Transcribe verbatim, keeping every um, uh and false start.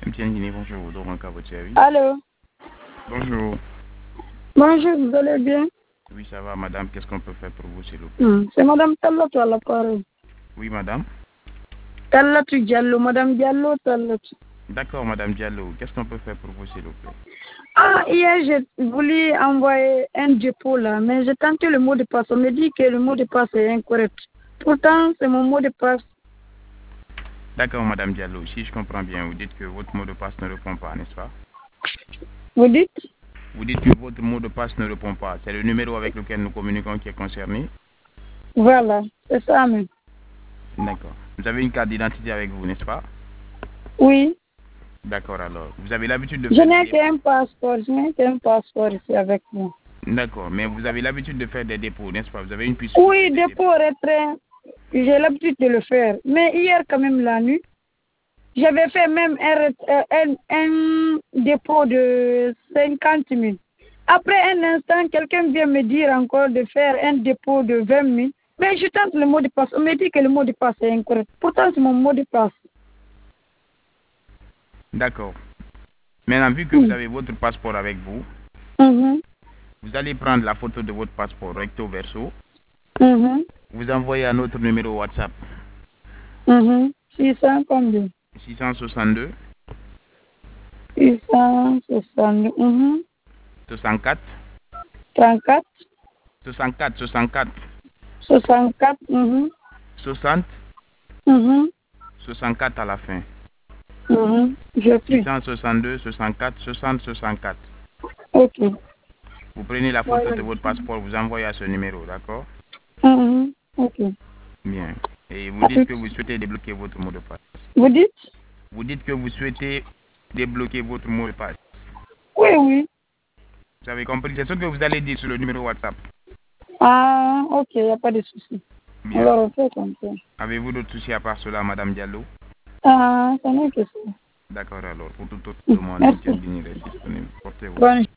Tiens, bonjour, donc à votre service. Allô? Bonjour. Bonjour, vous allez bien? Oui, ça va, madame. Qu'est-ce qu'on peut faire pour vous, s'il vous plaît? Hmm, c'est madame Tallatou à l'appareil. Oui, madame. Tallatou Diallo, madame Diallo, Tallatou. D'accord, madame Diallo. Qu'est-ce qu'on peut faire pour vous, s'il vous plaît? Ah, hier, j'ai voulu envoyer un dépôt là, mais j'ai tenté le mot de passe. On me dit que le mot de passe est incorrect. Pourtant, c'est mon mot de passe. D'accord, madame Diallo. Si je comprends bien, vous dites que votre mot de passe ne répond pas, n'est-ce pas? Vous dites? Vous dites que votre mot de passe ne répond pas. C'est le numéro avec lequel nous communiquons qui est concerné? Voilà, c'est ça même. D'accord. Vous avez une carte d'identité avec vous, n'est-ce pas? Oui. D'accord, alors. Vous avez l'habitude de Je faire n'ai des qu'un passeport, je n'ai qu'un passeport ici avec moi. D'accord, mais vous avez l'habitude de faire des dépôts, n'est-ce pas? Vous avez une puce. Oui, dépôt, retrait, j'ai l'habitude de le faire. Mais hier, quand même, la nuit, j'avais fait même un, un, un dépôt de cinquante mille. Après un instant, quelqu'un vient me dire encore de faire un dépôt de vingt mille. Mais je tente le mot de passe. On me dit que le mot de passe est incorrect. Pourtant, c'est mon mot de passe. D'accord. Maintenant, vu que Mm. vous avez votre passeport avec vous, Mm-hmm. vous allez prendre la photo de votre passeport recto verso. Mm-hmm. Vous envoyez à notre numéro WhatsApp. Mm-hmm. six cents combien? six cent soixante-deux. six cent soixante-deux. Mm-hmm. soixante-quatre. trente-quatre. soixante-quatre, soixante-quatre. soixante-quatre. Mm-hmm. soixante. Mm-hmm. soixante-quatre à la fin. Mm-hmm. Je prie. six cent soixante-deux, soixante-quatre, soixante, soixante-quatre. Ok. Vous prenez la photo Voilà. de votre passeport, vous envoyez à ce numéro, d'accord? Mm-hmm. Ok. Bien. Et vous dites que vous souhaitez débloquer votre mot de passe. Vous dites? Vous dites que vous souhaitez débloquer votre mot de passe. Oui, oui. Vous avez compris? C'est ce que vous allez dire sur le numéro WhatsApp. Ah, ok, il n'y a pas de souci. Bien. Alors, on fait comme ça. Avez-vous d'autres soucis à part cela, madame Diallo? Ah, ça n'est que ça. D'accord, alors. Pour tout autre monde, Merci. Dieu est disponible. Portez-vous. Bonne